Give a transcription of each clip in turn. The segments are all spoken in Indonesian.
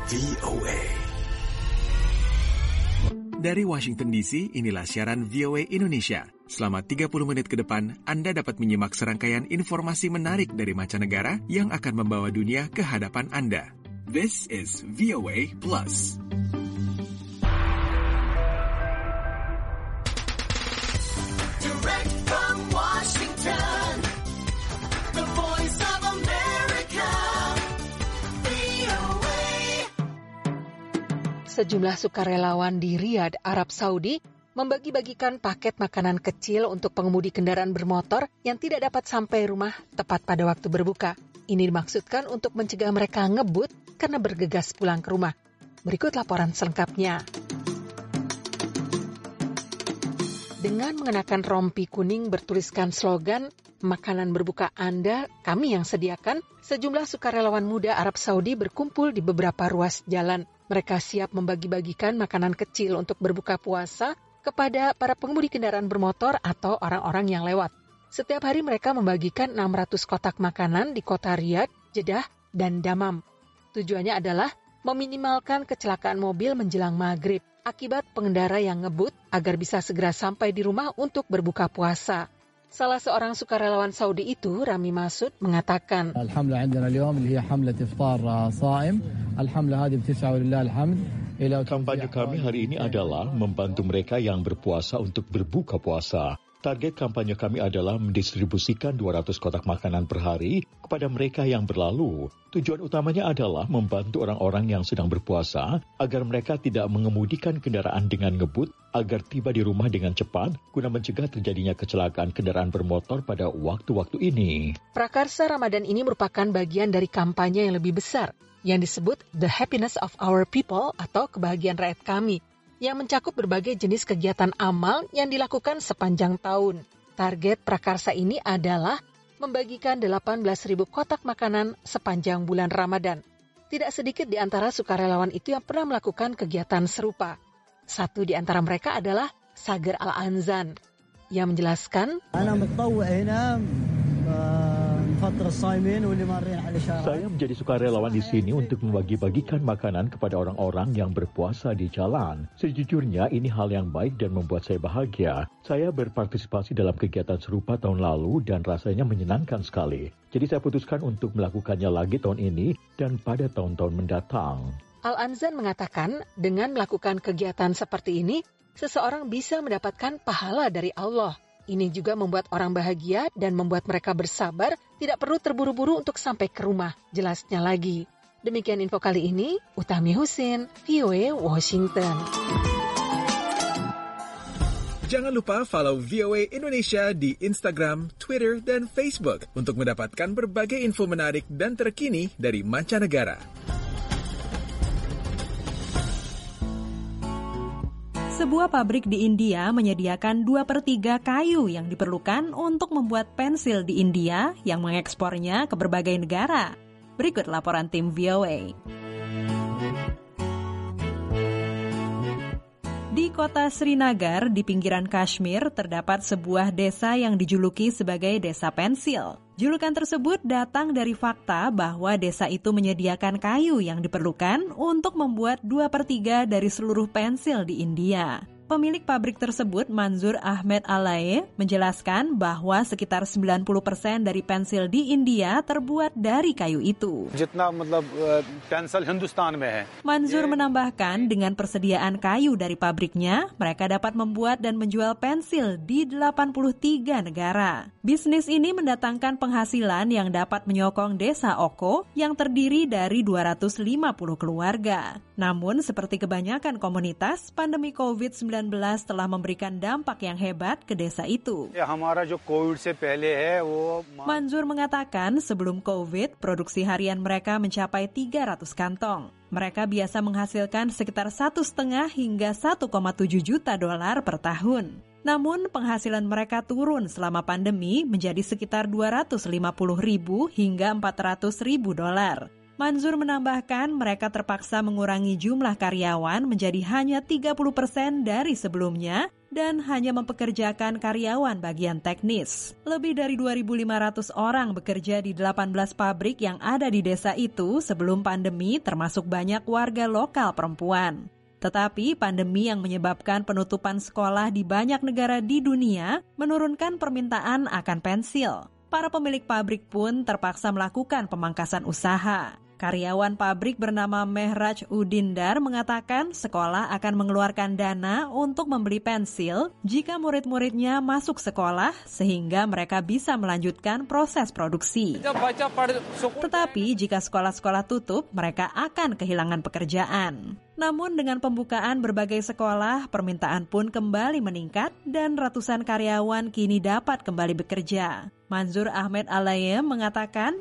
VOA. Dari Washington DC, inilah siaran VOA Indonesia. Selama 30 menit ke depan, Anda dapat menyimak serangkaian informasi menarik dari mancanegara yang akan membawa dunia ke hadapan Anda. This is VOA Plus. Direct from Washington, the voice of America, VOA. Sejumlah sukarelawan di Riyadh, Arab Saudi, membagi-bagikan paket makanan kecil untuk pengemudi kendaraan bermotor yang tidak dapat sampai rumah tepat pada waktu berbuka. Ini dimaksudkan untuk mencegah mereka ngebut karena bergegas pulang ke rumah. Berikut laporan selengkapnya. Dengan mengenakan rompi kuning bertuliskan slogan, "Makanan berbuka Anda, kami yang sediakan," sejumlah sukarelawan muda Arab Saudi berkumpul di beberapa ruas jalan. Mereka siap membagi-bagikan makanan kecil untuk berbuka puasa kepada para pengemudi kendaraan bermotor atau orang-orang yang lewat. Setiap hari mereka membagikan 600 kotak makanan di kota Riyadh, Jeddah, dan Dammam. Tujuannya adalah meminimalkan kecelakaan mobil menjelang maghrib akibat pengendara yang ngebut agar bisa segera sampai di rumah untuk berbuka puasa. Salah seorang sukarelawan Saudi itu, Rami Masud, mengatakan, Alhamdulillah عندنا اليوم اللي هي حملة إفطار صائم. Alhamdulillah هذه بتسعى ولله الحمد. Kampanye kami hari ini adalah membantu mereka yang berpuasa untuk berbuka puasa. Target kampanye kami adalah mendistribusikan 200 kotak makanan per hari kepada mereka yang berlalu. Tujuan utamanya adalah membantu orang-orang yang sedang berpuasa agar mereka tidak mengemudikan kendaraan dengan ngebut agar tiba di rumah dengan cepat guna mencegah terjadinya kecelakaan kendaraan bermotor pada waktu-waktu ini. Prakarsa Ramadan ini merupakan bagian dari kampanye yang lebih besar yang disebut The Happiness of Our People atau kebahagiaan rakyat kami, yang mencakup berbagai jenis kegiatan amal yang dilakukan sepanjang tahun. Target prakarsa ini adalah membagikan 18.000 kotak makanan sepanjang bulan Ramadan. Tidak sedikit di antara sukarelawan itu yang pernah melakukan kegiatan serupa. Satu di antara mereka adalah Sager Al-Anzan, yang menjelaskan, Saya menjadi sukarelawan di sini untuk membagi-bagikan makanan kepada orang-orang yang berpuasa di jalan. Sejujurnya ini hal yang baik dan membuat saya bahagia. Saya berpartisipasi dalam kegiatan serupa tahun lalu dan rasanya menyenangkan sekali. Jadi saya putuskan untuk melakukannya lagi tahun ini dan pada tahun-tahun mendatang. Al-Anzan mengatakan dengan melakukan kegiatan seperti ini, seseorang bisa mendapatkan pahala dari Allah. Ini juga membuat orang bahagia dan membuat mereka bersabar, tidak perlu terburu-buru untuk sampai ke rumah. Jelasnya lagi. Demikian info kali ini, Utami Husin, VOA Washington. Jangan lupa follow VOA Indonesia di Instagram, Twitter, dan Facebook untuk mendapatkan berbagai info menarik dan terkini dari mancanegara. Sebuah pabrik di India menyediakan 2/3 kayu yang diperlukan untuk membuat pensil di India yang mengekspornya ke berbagai negara. Berikut laporan tim VOA. Di kota Srinagar, di pinggiran Kashmir, terdapat sebuah desa yang dijuluki sebagai Desa Pensil. Julukan tersebut datang dari fakta bahwa desa itu menyediakan kayu yang diperlukan untuk membuat 2/3 dari seluruh pensil di India. Pemilik pabrik tersebut, Manzur Ahmed Alaye, menjelaskan bahwa sekitar 90% dari pensil di India terbuat dari kayu itu. Manzur menambahkan dengan persediaan kayu dari pabriknya, mereka dapat membuat dan menjual pensil di 83 negara. Bisnis ini mendatangkan penghasilan yang dapat menyokong desa Oko yang terdiri dari 250 keluarga. Namun, seperti kebanyakan komunitas, pandemi COVID-19 telah memberikan dampak yang hebat ke desa itu. Manzur mengatakan sebelum COVID, produksi harian mereka mencapai 300 kantong. Mereka biasa menghasilkan sekitar 1,5 hingga 1,7 juta dolar per tahun. Namun, penghasilan mereka turun selama pandemi menjadi sekitar 250.000 hingga 400.000 dolar. Manzur menambahkan mereka terpaksa mengurangi jumlah karyawan menjadi hanya 30% dari sebelumnya dan hanya mempekerjakan karyawan bagian teknis. Lebih dari 2.500 orang bekerja di 18 pabrik yang ada di desa itu sebelum pandemi, termasuk banyak warga lokal perempuan. Tetapi pandemi yang menyebabkan penutupan sekolah di banyak negara di dunia menurunkan permintaan akan pensil. Para pemilik pabrik pun terpaksa melakukan pemangkasan usaha. Karyawan pabrik bernama Mehraj Udindar mengatakan sekolah akan mengeluarkan dana untuk membeli pensil jika murid-muridnya masuk sekolah sehingga mereka bisa melanjutkan proses produksi. Tetapi jika sekolah-sekolah tutup, mereka akan kehilangan pekerjaan. Namun dengan pembukaan berbagai sekolah, permintaan pun kembali meningkat dan ratusan karyawan kini dapat kembali bekerja. Manzur Ahmed Alayem mengatakan,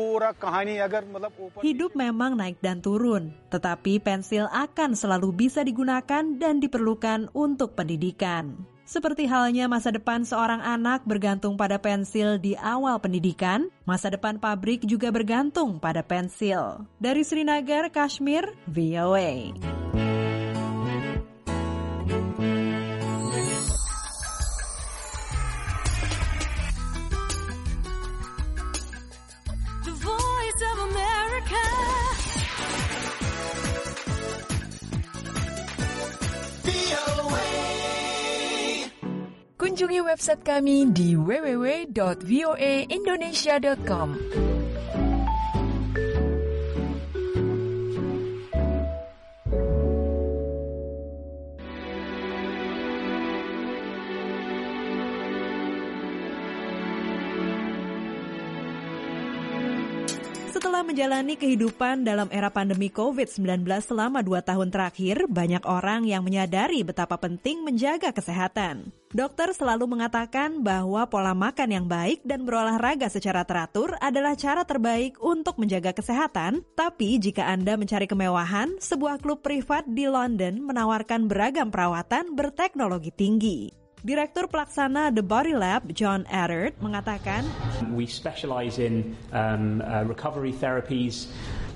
hidup memang naik dan turun, tetapi pensil akan selalu bisa digunakan dan diperlukan untuk pendidikan. Seperti halnya masa depan seorang anak bergantung pada pensil di awal pendidikan, masa depan pabrik juga bergantung pada pensil. Dari Srinagar, Kashmir, VOA. The Voice of America. Kunjungi website kami di www.voaindonesia.com. Setelah menjalani kehidupan dalam era pandemi COVID-19 selama 2 tahun terakhir, banyak orang yang menyadari betapa penting menjaga kesehatan. Dokter selalu mengatakan bahwa pola makan yang baik dan berolahraga secara teratur adalah cara terbaik untuk menjaga kesehatan. Tapi jika Anda mencari kemewahan, sebuah klub privat di London menawarkan beragam perawatan berteknologi tinggi. Direktur pelaksana The Body Lab, John Eddard, mengatakan, We specialize in recovery therapies,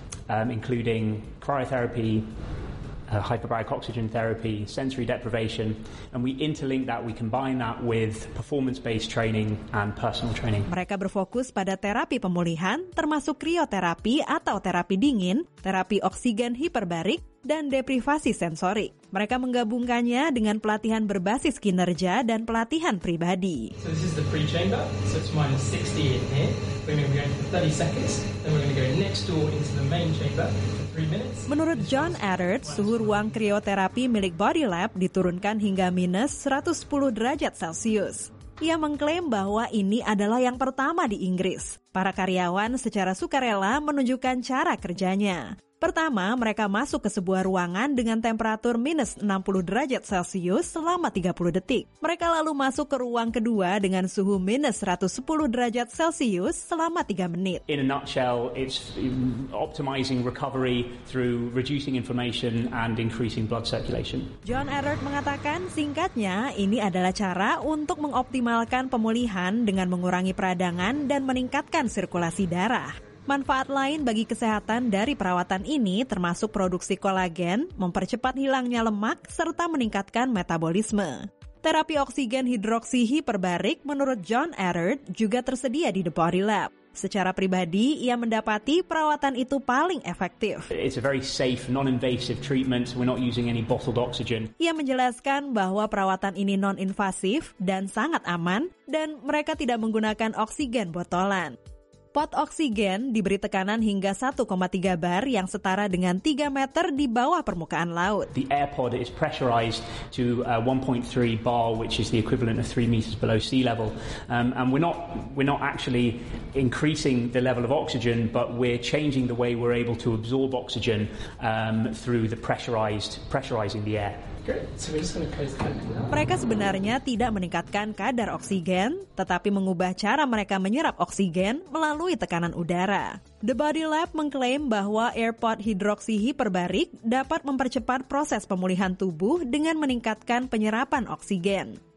including cryotherapy, hyperbaric oxygen therapy, sensory deprivation, and we interlink that, we combine that with performance-based training and personal training. Mereka berfokus pada terapi pemulihan, termasuk krioterapi atau terapi dingin, terapi oksigen hiperbarik, dan deprivasi sensorik. Mereka menggabungkannya dengan pelatihan berbasis kinerja dan pelatihan pribadi. So this is the pre-chamber, so it's minus 60 in here. We're going for 30 seconds, then we're going to go next door into the main chamber for 3 minutes. Menurut John Eddard, suhu ruang krioterapi milik Body Lab diturunkan hingga minus 110 derajat Celcius. Ia mengklaim bahwa ini adalah yang pertama di Inggris. Para karyawan secara sukarela menunjukkan cara kerjanya. Pertama, mereka masuk ke sebuah ruangan dengan temperatur minus 60 derajat Celcius selama 30 detik. Mereka lalu masuk ke ruang kedua dengan suhu minus 110 derajat Celcius selama 3 menit. In a nutshell, it's optimizing recovery through reducing inflammation and increasing blood circulation. John Eddard mengatakan, singkatnya, ini adalah cara untuk mengoptimalkan pemulihan dengan mengurangi peradangan dan meningkatkan sirkulasi darah. Manfaat lain bagi kesehatan dari perawatan ini termasuk produksi kolagen, mempercepat hilangnya lemak, serta meningkatkan metabolisme. Terapi oksigen hidroksi hiperbarik menurut John Eddard juga tersedia di The Body Lab. Secara pribadi, ia mendapati perawatan itu paling efektif. It's a very safe, non-invasive treatment. We're not using any bottled oxygen. Ia menjelaskan bahwa perawatan ini non-invasif dan sangat aman, dan mereka tidak menggunakan oksigen botolan. Pot oksigen diberi tekanan hingga 1,3 bar yang setara dengan 3 meter di bawah permukaan laut. The air pod is pressurized to 1.3 bar, which is the equivalent of 3 meters below sea level. And we're not actually increasing the level of oxygen, but we're changing the way we're able to absorb oxygen through the pressurizing the air. So we're just going to close the curtain now. Mereka sebenarnya tidak meningkatkan kadar oksigen, tetapi mengubah cara mereka menyerap oksigen melalui tekanan udara. The Body Lab mengklaim bahwa AirPod hidroksi hiperbarik dapat mempercepat proses pemulihan tubuh dengan meningkatkan penyerapan oksigen.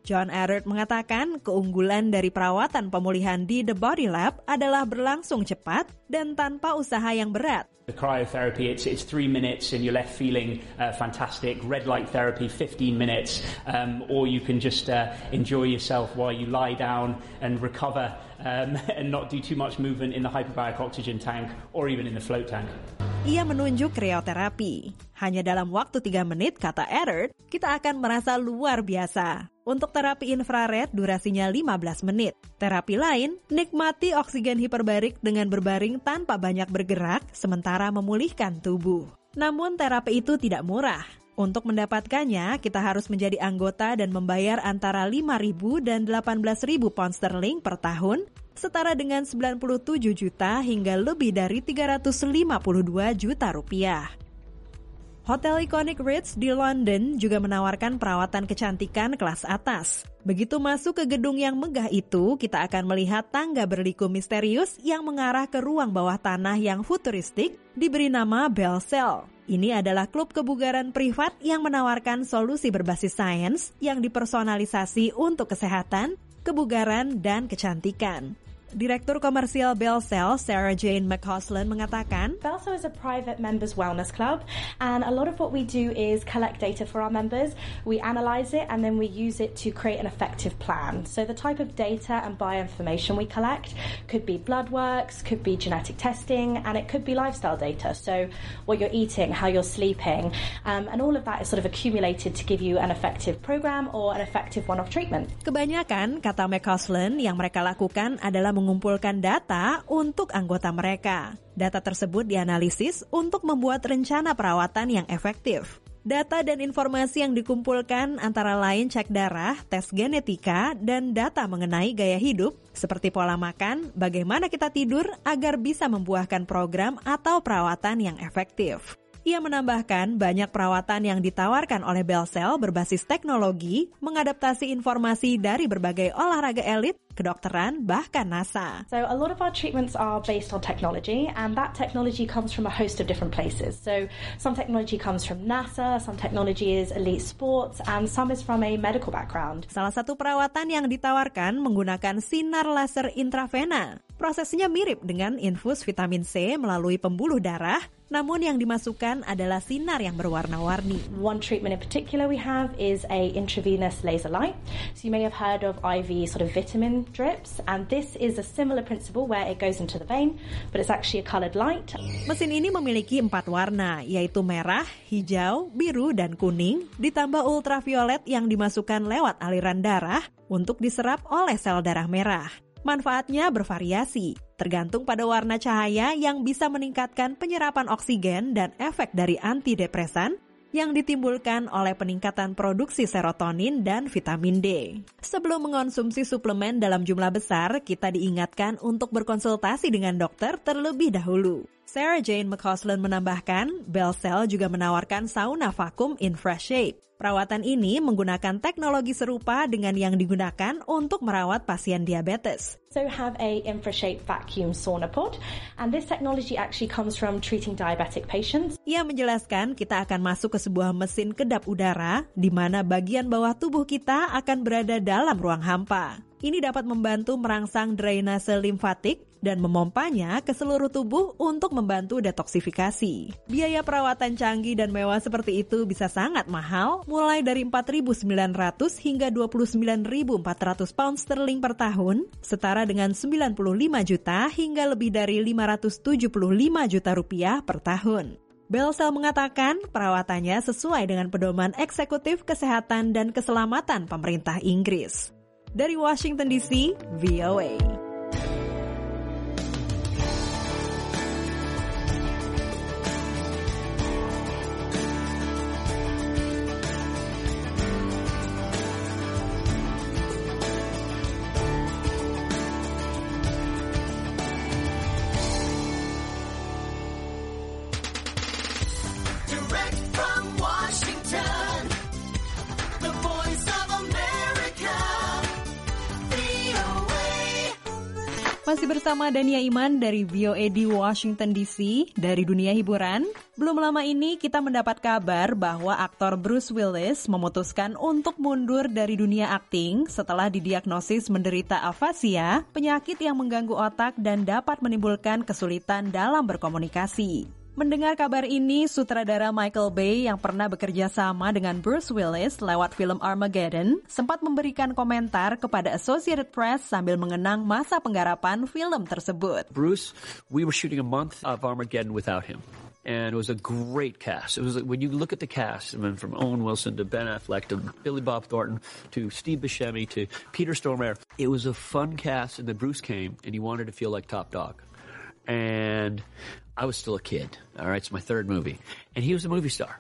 John Eddard mengatakan keunggulan dari perawatan pemulihan di The Body Lab adalah berlangsung cepat dan tanpa usaha yang berat. The cryotherapy, it's 3 minutes and you're left feeling fantastic. Red light therapy, 15 minutes. Or you can just enjoy yourself while you lie down and recover and not do too much movement in the hyperbaric oxygen tank or even in the float tank. Ia menunjuk krioterapi. Hanya dalam waktu 3 menit, kata Eddard, kita akan merasa luar biasa. Untuk terapi infrared, durasinya 15 menit. Terapi lain, nikmati oksigen hiperbarik dengan berbaring tanpa banyak bergerak, sementara memulihkan tubuh. Namun terapi itu tidak murah. Untuk mendapatkannya, kita harus menjadi anggota dan membayar antara 5.000 dan 18.000 pound sterling per tahun, setara dengan 97 juta hingga lebih dari 352 juta rupiah. Hotel ikonik Ritz di London juga menawarkan perawatan kecantikan kelas atas. Begitu masuk ke gedung yang megah itu, kita akan melihat tangga berliku misterius yang mengarah ke ruang bawah tanah yang futuristik diberi nama Bell Cell. Ini adalah klub kebugaran privat yang menawarkan solusi berbasis sains yang dipersonalisasi untuk kesehatan, kebugaran, dan kecantikan. Direktur Komersial Bell Cell, Sarah Jane McCausland, mengatakan, Bell Cell is a private members wellness club, and a lot of what we do is collect data for our members. We analyze it and then we use it to create an effective plan. So the type of data and bioinformation we collect could be blood works, could be genetic testing, and it could be lifestyle data. So what you're eating, how you're sleeping, and all of that is sort of accumulated to give you an effective program or an effective one-off treatment. Kebanyakan, kata McCausland, yang mereka lakukan adalah mengumpulkan data untuk anggota mereka. Data tersebut dianalisis untuk membuat rencana perawatan yang efektif. Data dan informasi yang dikumpulkan antara lain cek darah, tes genetika, dan data mengenai gaya hidup, seperti pola makan, bagaimana kita tidur, agar bisa membuahkan program atau perawatan yang efektif. Ia menambahkan banyak perawatan yang ditawarkan oleh Bell Cell berbasis teknologi, mengadaptasi informasi dari berbagai olahraga elit, kedokteran, bahkan NASA. So a lot of our treatments are based on technology, and that technology comes from a host of different places. So some technology comes from NASA, some technology is elite sports, and some is from a medical background. Salah satu perawatan yang ditawarkan menggunakan sinar laser intravena. Prosesnya mirip dengan infus vitamin C melalui pembuluh darah, namun yang dimasukkan adalah sinar yang berwarna-warni. One treatment in particular we have is a intravenous laser light. So you may have heard of IV sort of vitamin drips, and this is a similar principle where it goes into the vein, but it's actually a colored light. Mesin ini memiliki 4 warna, yaitu merah, hijau, biru, dan kuning, ditambah ultraviolet yang dimasukkan lewat aliran darah untuk diserap oleh sel darah merah. Manfaatnya bervariasi, tergantung pada warna cahaya yang bisa meningkatkan penyerapan oksigen dan efek dari antidepresan yang ditimbulkan oleh peningkatan produksi serotonin dan vitamin D. Sebelum mengonsumsi suplemen dalam jumlah besar, kita diingatkan untuk berkonsultasi dengan dokter terlebih dahulu. Sarah Jane McCausland menambahkan, Bell Cell juga menawarkan sauna vakum InfraShape. Perawatan ini menggunakan teknologi serupa dengan yang digunakan untuk merawat pasien diabetes. So have a InfraShape vacuum sauna pod, and this technology actually comes from treating diabetic patients. Ia menjelaskan kita akan masuk ke sebuah mesin kedap udara, di mana bagian bawah tubuh kita akan berada dalam ruang hampa. Ini dapat membantu merangsang drainase limfatik dan memompanya ke seluruh tubuh untuk membantu detoksifikasi. Biaya perawatan canggih dan mewah seperti itu bisa sangat mahal, mulai dari 4.900 hingga 29.400 pound sterling per tahun, setara dengan 95 juta hingga lebih dari 575 juta rupiah per tahun. Bell Cell mengatakan perawatannya sesuai dengan pedoman eksekutif kesehatan dan keselamatan pemerintah Inggris. Dari Washington DC, VOA. Direct from Washington, the voice of America, VOA. Masih bersama Dania Iman dari VOA di Washington DC, dari dunia hiburan. Belum lama ini kita mendapat kabar bahwa aktor Bruce Willis memutuskan untuk mundur dari dunia akting setelah didiagnosis menderita afasia, penyakit yang mengganggu otak dan dapat menimbulkan kesulitan dalam berkomunikasi. Mendengar kabar ini, sutradara Michael Bay yang pernah bekerja sama dengan Bruce Willis lewat film Armageddon sempat memberikan komentar kepada Associated Press sambil mengenang masa penggarapan film tersebut. Bruce, we were shooting a month of Armageddon without him. And it was a great cast. It was when you look at the cast, I mean, from Owen Wilson to Ben Affleck to Billy Bob Thornton to Steve Buscemi to Peter Stormare, it was a fun cast. And then Bruce came, and he wanted to feel like top dog. And I was still a kid. All right, it's my third movie, and he was a movie star.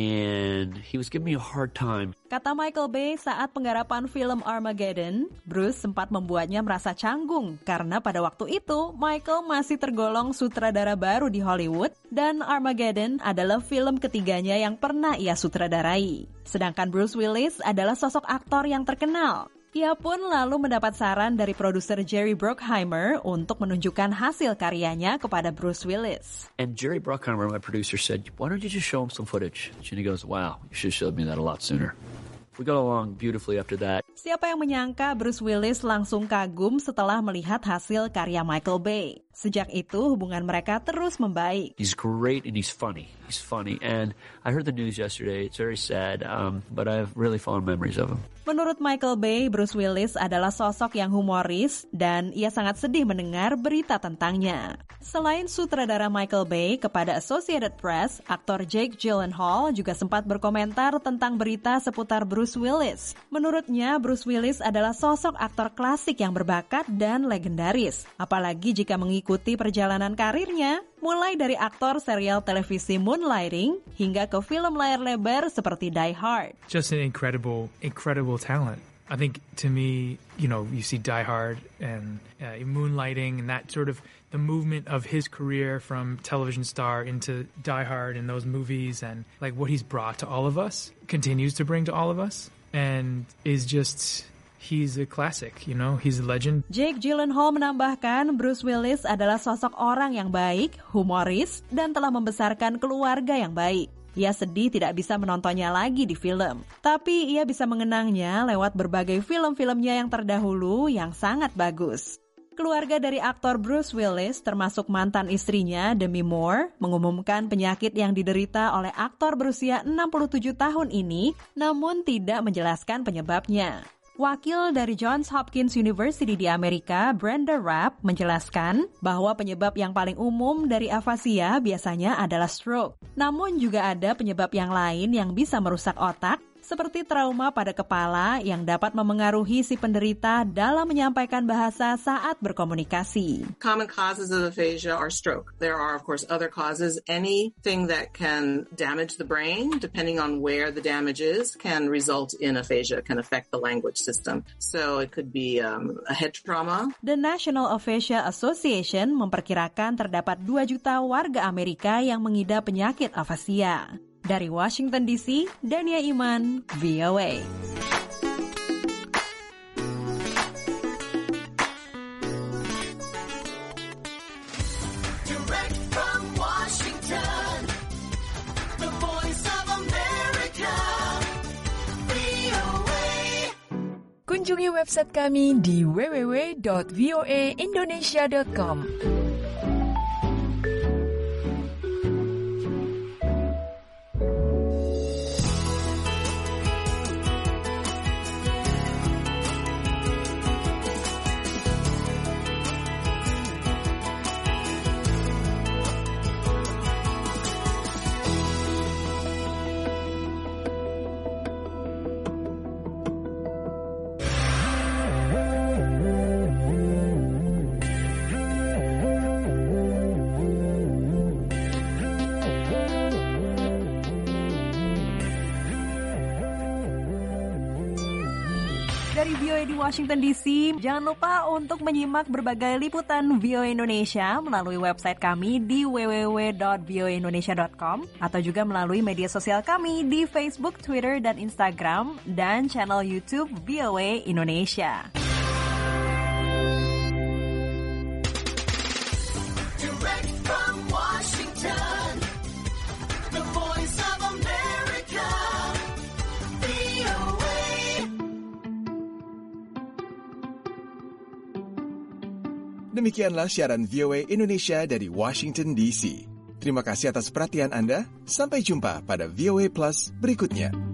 And he was giving me a hard time. Kata Michael Bay saat penggarapan film Armageddon, Bruce sempat membuatnya merasa canggung karena pada waktu itu Michael masih tergolong sutradara baru di Hollywood dan Armageddon adalah film ketiganya yang pernah ia sutradarai. Sedangkan Bruce Willis adalah sosok aktor yang terkenal. Ia pun lalu mendapat saran dari produser Jerry Bruckheimer untuk menunjukkan hasil karyanya kepada Bruce Willis. And Jerry Bruckheimer, my producer, said, "Why don't you just show him some footage?" And he goes, "Wow, you should have showed me that a lot sooner." We got along beautifully after that. Siapa yang menyangka Bruce Willis langsung kagum setelah melihat hasil karya Michael Bay. Sejak itu hubungan mereka terus membaik. He's great and he's funny. He's funny. And I heard the news yesterday. It's very sad, but I have really fond memories of him. Menurut Michael Bay, Bruce Willis adalah sosok yang humoris dan ia sangat sedih mendengar berita tentangnya. Selain sutradara Michael Bay, kepada Associated Press, aktor Jake Gyllenhaal juga sempat berkomentar tentang berita seputar Bruce Willis. Menurutnya, Bruce Willis adalah sosok aktor klasik yang berbakat dan legendaris. Apalagi jika mengikuti perjalanan karirnya, mulai dari aktor serial televisi Moonlighting hingga ke film layar lebar seperti Die Hard. Just an incredible talent. I think to me, you see Die Hard and Moonlighting and that sort of the movement of his career from television star into Die Hard and those movies and like what he's brought to all of us, continues to bring to all of us, and is just... He's a classic, he's a legend. Jake Gyllenhaal menambahkan Bruce Willis adalah sosok orang yang baik, humoris, dan telah membesarkan keluarga yang baik. Ia sedih tidak bisa menontonnya lagi di film. Tapi ia bisa mengenangnya lewat berbagai film-filmnya yang terdahulu yang sangat bagus. Keluarga dari aktor Bruce Willis, termasuk mantan istrinya Demi Moore, mengumumkan penyakit yang diderita oleh aktor berusia 67 tahun ini, namun tidak menjelaskan penyebabnya. Wakil dari Johns Hopkins University di Amerika, Brenda Rapp, menjelaskan bahwa penyebab yang paling umum dari afasia biasanya adalah stroke. Namun juga ada penyebab yang lain yang bisa merusak otak, seperti trauma pada kepala yang dapat memengaruhi si penderita dalam menyampaikan bahasa saat berkomunikasi. Common causes of aphasia are stroke. There are, of course, other causes. Anything that can damage the brain, depending on where the damage is, can result in aphasia, can affect the language system. So it could be a head trauma. The National Aphasia Association memperkirakan terdapat 2 juta warga Amerika yang mengidap penyakit afasia. Dari Washington DC, Dania Iman, VOA. Direct from Washington, the voice of America, VOA. Kunjungi website kami di www.voaindonesia.com. Dari VOA di Washington DC, jangan lupa untuk menyimak berbagai liputan VOA Indonesia melalui website kami di www.voaindonesia.com atau juga melalui media sosial kami di Facebook, Twitter, dan Instagram, dan channel YouTube VOA Indonesia. Demikianlah siaran VOA Indonesia dari Washington DC. Terima kasih atas perhatian Anda. Sampai jumpa pada VOA Plus berikutnya.